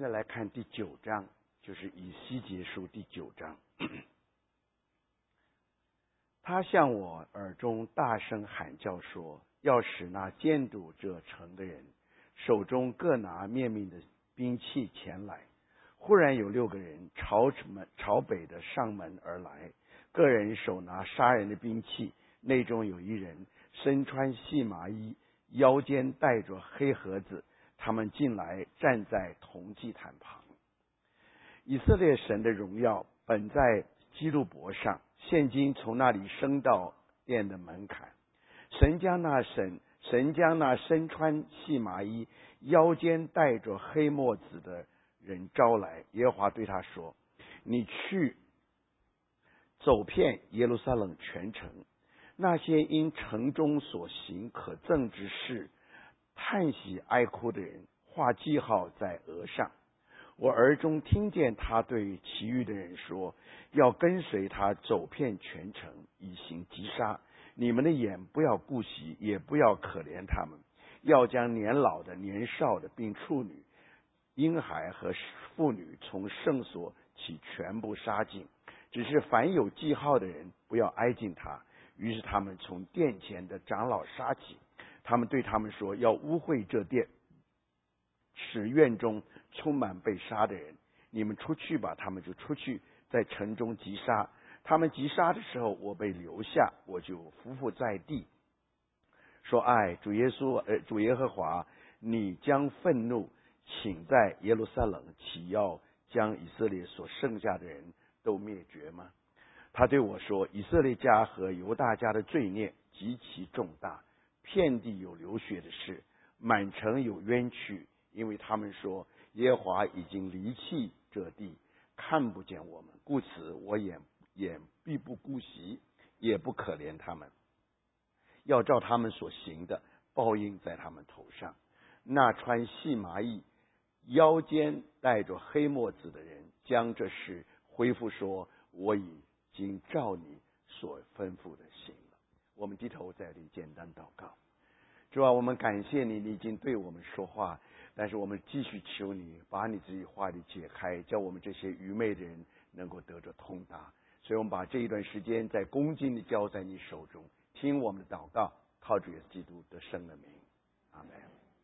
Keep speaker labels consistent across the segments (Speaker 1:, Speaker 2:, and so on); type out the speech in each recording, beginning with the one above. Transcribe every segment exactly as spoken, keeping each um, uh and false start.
Speaker 1: 在来看第九章，就是以西结书第九章。他向我耳中大声喊叫说，要使那监督这城的人手中各拿面命的兵器前来。忽然有六个人朝门朝北的上门而来，个人手拿杀人的兵器，内中有一人身穿细麻衣，腰间带着黑盒子。他们进来，站在铜祭坛旁。以色列神的荣耀本在基路伯上，现今从那里升到殿的门槛。神将那神神将那身穿细麻衣、腰间带着黑墨子的人招来。耶和华对他说：你去走遍耶路撒冷全城，那些因城中所行可憎之事叹息哀哭的人，画记号在额上。我耳中听见他对其余的人说，要跟随他走遍全城，以行击杀。你们的眼不要顾惜，也不要可怜他们，要将年老的、年少的，并处女、婴孩和妇女从圣所起全部杀尽。只是凡有记号的人，不要挨近他。于是他们从殿前的长老杀起。他们对他们说，要污秽这殿，使院中充满被杀的人。你们出去吧。他们就出去，在城中击杀。他们击杀的时候，我被留下，我就伏伏在地，说：哎，主耶稣，呃，主耶和华，你将愤怒请在耶路撒冷，岂要将以色列所剩下的人都灭绝吗？他对我说：以色列家和犹大家的罪孽极其重大，遍地有流血的事，满城有冤屈，因为他们说，耶和华已经离弃这地，看不见我们，故此我也也必不顾惜，也不可怜他们，要照他们所行的报应在他们头上。那穿细麻衣、腰间带着黑墨子的人，将这事恢复说，我已经照你所吩咐的行了。我们低头在这里简单祷告。主啊，我们感谢你，你已经对我们说话，但是我们继续求你把你自己话里解开，叫我们这些愚昧的人能够得着通达。所以我们把这一段时间在恭敬地交在你手中，听我们的祷告，靠主耶稣基督得胜的名，阿们。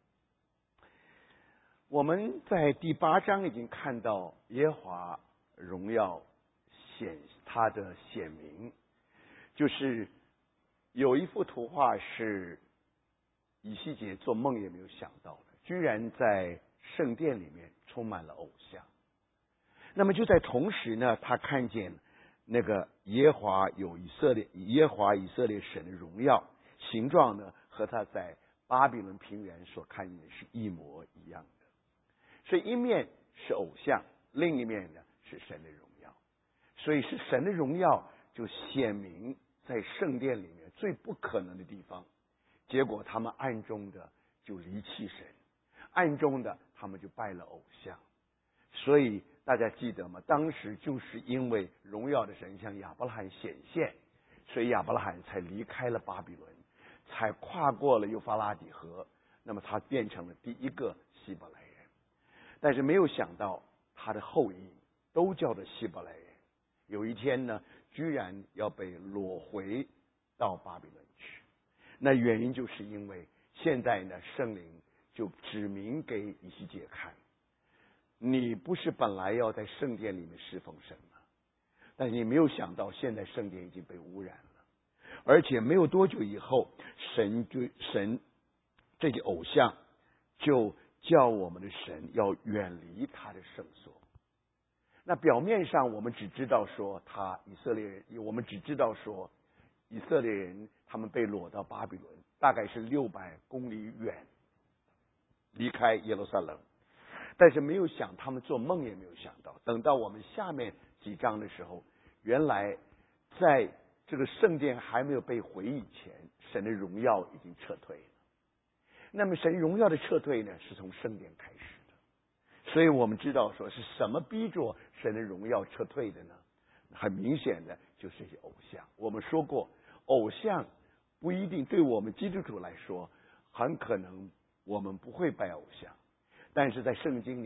Speaker 1: 我们在第八章已经看到耶和华荣耀显他的显明，就是有一幅图画是以西结做梦也没有想到的，居然在圣殿里面充满了偶像。那么就在同时呢，他看见那个耶和华有以色列耶和华以色列神的荣耀形状呢，和他在巴比伦平原所看见的是一模一样的。所以一面是偶像，另一面呢是神的荣耀。所以是神的荣耀就显明在圣殿里面最不可能的地方，结果他们暗中的就离弃神，暗中的他们就拜了偶像。所以大家记得吗？当时就是因为荣耀的神向亚伯拉罕显现，所以亚伯拉罕才离开了巴比伦，才跨过了幼发拉底河，那么他变成了第一个希伯来人。但是没有想到他的后裔都叫做希伯来人，有一天呢，居然要被掳回到巴比伦去。那原因就是因为现在呢，圣灵就指明给以西结看，你不是本来要在圣殿里面侍奉神吗？但是你没有想到，现在圣殿已经被污染了，而且没有多久以后，神就神这些偶像就叫我们的神要远离他的圣所。那表面上我们只知道说他以色列人，我们只知道说以色列人他们被掳到巴比伦，大概是六百公里远，离开耶路撒冷。但是没有想，他们做梦也没有想到，等到我们下面几章的时候，原来在这个圣殿还没有被毁以前，神的荣耀已经撤退了。那么神荣耀的撤退呢，是从圣殿开始的。所以我们知道说是什么逼着神的荣耀撤退的呢？很明显的就是这些偶像。我们说过，偶像不一定对我们基督徒来说，很可能我们不会拜偶像，但是在圣经里面，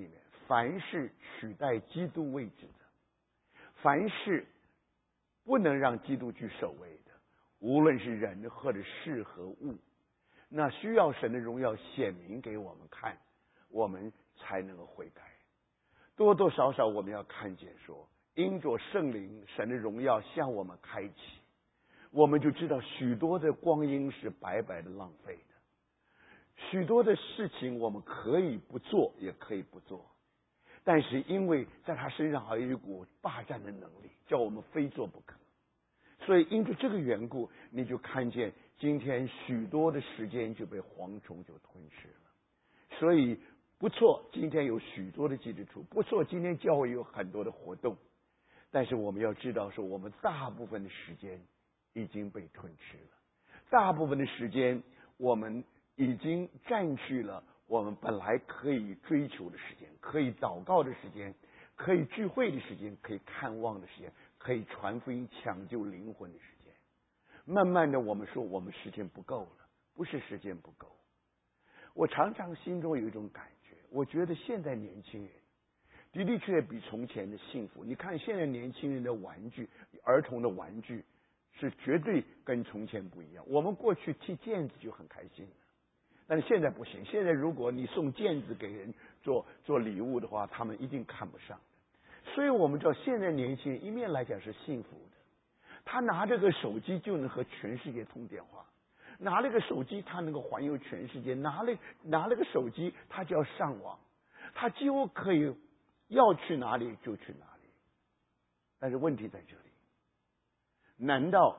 Speaker 1: 凡是取代基督位置的，凡是不能让基督居首位的，无论是人或者事和物，那需要神的荣耀显明给我们看，我们才能够悔改。多多少少我们要看见说，因着圣灵神的荣耀向我们开启，我们就知道许多的光阴是白白的浪费的，许多的事情我们可以不做也可以不做，但是因为在他身上还有一股霸占的能力，叫我们非做不可。所以因着这个缘故，你就看见今天许多的时间就被蝗虫就吞噬了。所以不错，今天有许多的基督徒，不错，今天教会有很多的活动，但是我们要知道说，我们大部分的时间已经被吞吃了，大部分的时间我们已经占据了我们本来可以追求的时间，可以祷告的时间，可以聚会的时间，可以看望的时间，可以传福音抢救灵魂的时间。慢慢的我们说我们时间不够了，不是时间不够。我常常心中有一种感觉，我觉得现在年轻人的的确确比从前的幸福。你看现在年轻人的玩具，儿童的玩具是绝对跟从前不一样。我们过去踢毽子就很开心了，但是现在不行。现在如果你送毽子给人做做礼物的话，他们一定看不上的。所以我们知道现在年轻人一面来讲是幸福的，他拿这个手机就能和全世界通电话，拿了个手机他能够环游全世界，拿了拿了个手机他就要上网，他几乎可以要去哪里就去哪里。但是问题在这里，难道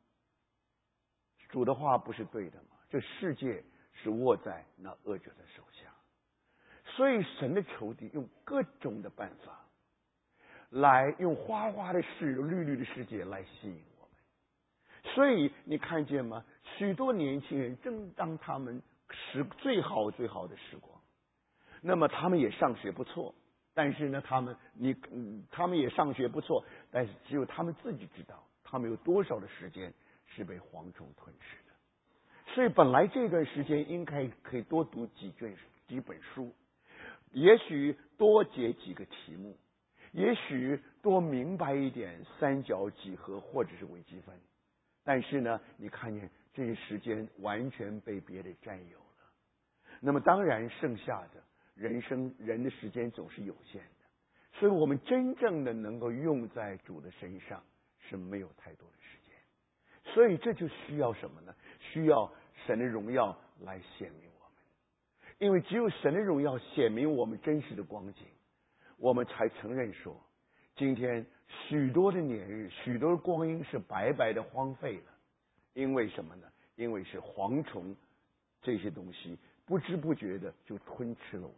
Speaker 1: 主的话不是对的吗？这世界是握在那恶者的手下，所以神的仇敌用各种的办法来用花花的事绿绿的世界来吸引我们。所以你看见吗？许多年轻人正当他们时最好最好的时光，那么他们也上学不错，但是呢他们你嗯他们也上学不错，但是只有他们自己知道他们有多少的时间是被蝗虫吞噬的。所以本来这段时间应该可以多读几卷几本书，也许多解几个题目，也许多明白一点三角几何或者是微积分，但是呢你看见这些时间完全被别的占有了。那么当然剩下的人生人的时间总是有限的，所以我们真正的能够用在主的身上是没有太多的时间。所以这就需要什么呢？需要神的荣耀来显明我们，因为只有神的荣耀显明我们真实的光景，我们才承认说今天许多的年日许多的光阴是白白的荒废了。因为什么呢？因为是蝗虫这些东西不知不觉的就吞吃了我们。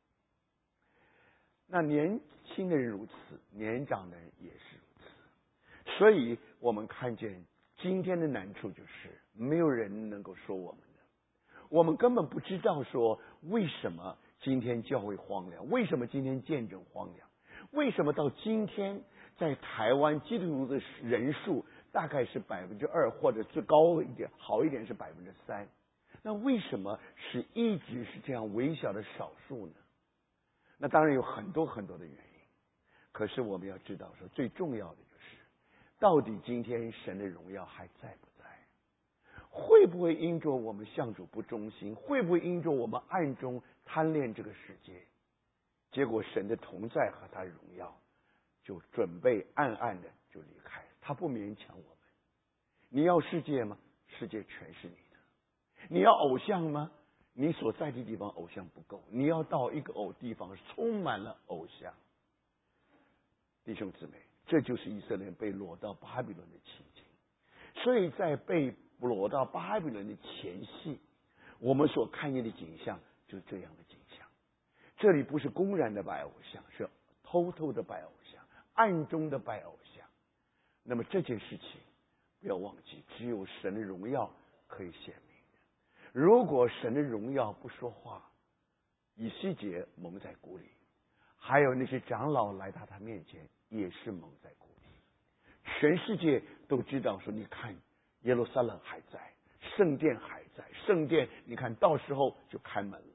Speaker 1: 那年轻的人如此，年长的人也是如此。所以我们看见今天的难处就是没有人能够说我们的，我们根本不知道说为什么今天教会荒凉，为什么今天见证荒凉，为什么到今天在台湾基督徒的人数大概是百分之二，或者最高一点好一点是百分之三。那为什么是一直是这样微小的少数呢？那当然有很多很多的原因，可是我们要知道说最重要的就是到底今天神的荣耀还在不在？会不会因着我们向主不忠心，会不会因着我们暗中贪恋这个世界，结果神的同在和他的荣耀就准备暗暗的就离开，他不勉强我们。你要世界吗？世界全是你的。你要偶像吗？你所在的地方偶像不够，你要到一个偶地方充满了偶像。弟兄姊妹，这就是以色列人被掳到巴比伦的情景。所以在被掳到巴比伦的前夕，我们所看见的景象就是这样的景象。这里不是公然的拜偶像，是偷偷的拜偶像，暗中的拜偶像。那么这件事情不要忘记，只有神的荣耀可以显明的。如果神的荣耀不说话，以西结蒙在鼓里，还有那些长老来到他面前也是蒙在鼓里。全世界都知道说，你看耶路撒冷还在，圣殿还在，圣殿你看到时候就开门了。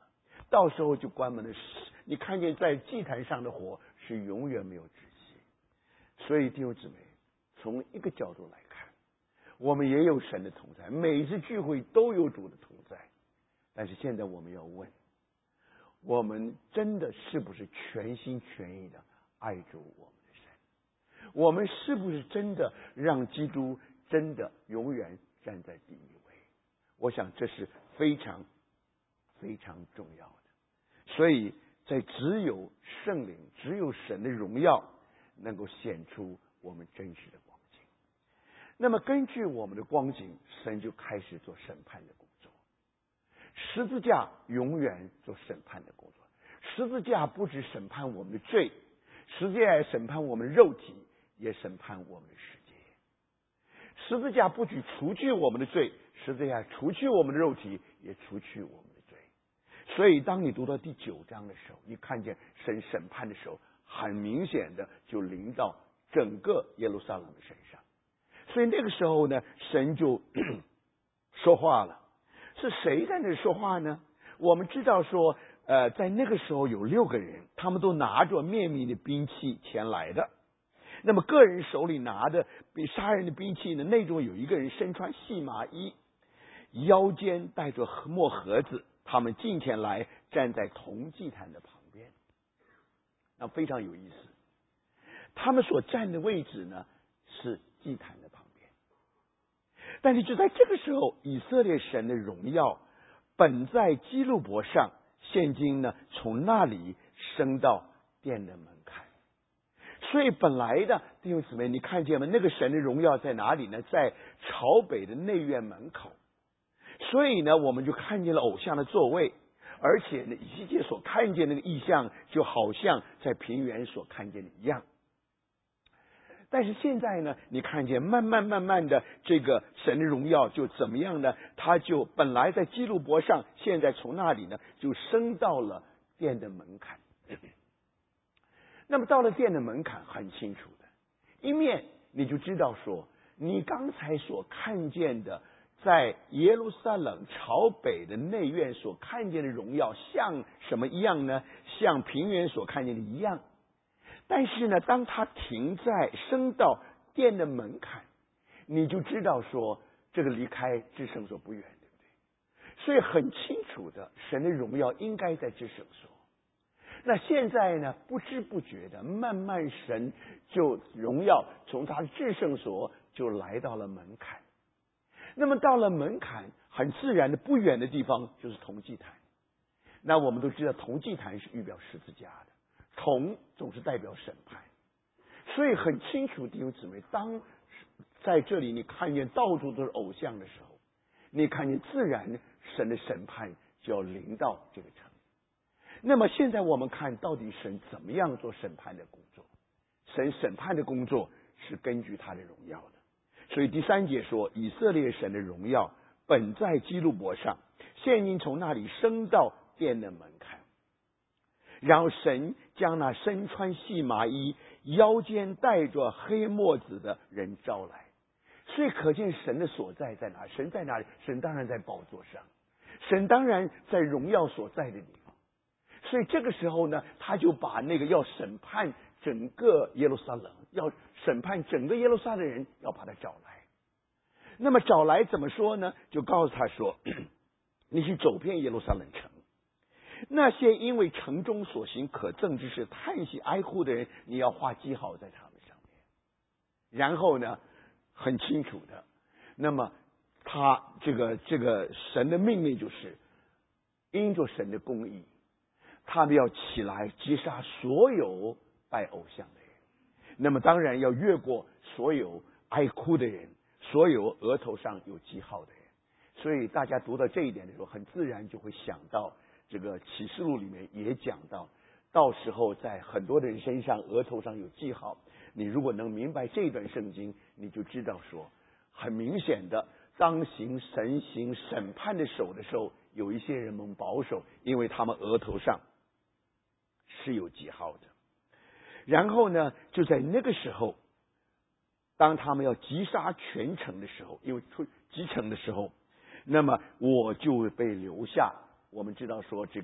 Speaker 2: 到时候就关门了。你看见在祭坛上的火是永远没有止息。所以弟兄姊妹，从一个角度来看，我们也有神的同在，每一次聚会都有主的同在。但是现在我们要问，我们真的是不是全心全意的爱主我们的神？我们是不是真的让基督真的永远站在第一位？我想这是非常非常重要的。所以在只有圣灵，只有神的荣耀能够显出我们真实的光景。那么根据我们的光景，神就开始做审判的工作。十字架永远做审判的工作。十字架不只审判我们的罪，十字架也审判我们的肉体，也审判我们的世界。十字架不只除去我们的罪，十字架除去我们的肉体，也除去我们的罪。所以当你读到第九章的时候，你看见神审判的时候，很明显的就临到整个耶路撒冷的身上。所以那个时候呢，神就说话了。是谁在那说话呢？我们知道说呃，在那个时候有六个人，他们都拿着面密的兵器前来的。那么个人手里拿的比杀人的兵器呢，内中有一个人身穿细麻衣，腰间带着墨盒子，他们进前来，站在铜祭坛的旁边。那非常有意思，他们所站的位置呢是祭坛的旁边。但是就在这个时候，以色列神的荣耀本在基路伯上，现今呢从那里升到殿的门槛。所以本来的弟兄姊妹，你看见吗？那个神的荣耀在哪里呢？在朝北的内院门口。所以呢，我们就看见了偶像的座位，而且呢，以西结所看见那个异象，就好像在平原所看见的一样。但是现在呢，你看见慢慢慢慢的这个神的荣耀就怎么样呢？他就本来在基路伯上，现在从那里呢就升到了殿的门槛。那么到了殿的门槛，很清楚的，一面你就知道说，你刚才所看见的在耶路撒冷朝北的内院所看见的荣耀像什么一样呢？像平原所看见的一样。但是呢，当他停在升到殿的门槛，你就知道说，这个离开至圣所不远，对不对？所以很清楚的，神的荣耀应该在至圣所。那现在呢，不知不觉的，慢慢神就荣耀从他的至圣所就来到了门槛。那么到了门槛，很自然的不远的地方就是铜祭坛。那我们都知道，铜祭坛是预表十字架的。铜总是代表审判，所以很清楚，弟兄姊妹，当在这里你看见到处都是偶像的时候，你看见自然神的审判就要临到这个城。那么现在我们看到底神怎么样做审判的工作？神审判的工作是根据他的荣耀的。所以第三节说，以色列神的荣耀本在基路伯上，现今从那里升到殿的门槛。然后神将那身穿细麻衣、腰间带着黑墨子的人招来。所以可见神的所在在哪？神在哪里？神当然在宝座上，神当然在荣耀所在的地方。所以这个时候呢，他就把那个要审判整个耶路撒冷，要审判整个耶路撒冷人，要把他找来。那么找来怎么说呢？就告诉他说，你去走遍耶路撒冷城，那些因为城中所行可憎之事叹息哀哭的人，你要画记号在他们上面。然后呢，很清楚的，那么他这个这个神的命令就是，因着神的公义，他们要起来击杀所有拜偶像的人。那么当然要越过所有哀哭的人，所有额头上有记号的人。所以大家读到这一点的时候，很自然就会想到这个启示录里面也讲到，到时候在很多的人身上额头上有记号。你如果能明白这段圣经，你就知道说，很明显的，当行神行审判的手的时候，有一些人们保守，因为他们额头上是有记号的。然后呢，就在那个时候，当他们要击杀全城的时候，因为出击城的时候，那么我就被留下。我们知道说，这个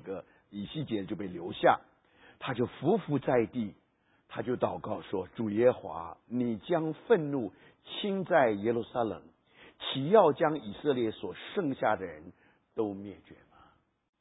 Speaker 2: 以西结就被留下，他就伏伏在地，他就祷告说：主耶和华，你将愤怒倾在耶路撒冷，岂要将以色列所剩下的人都灭绝？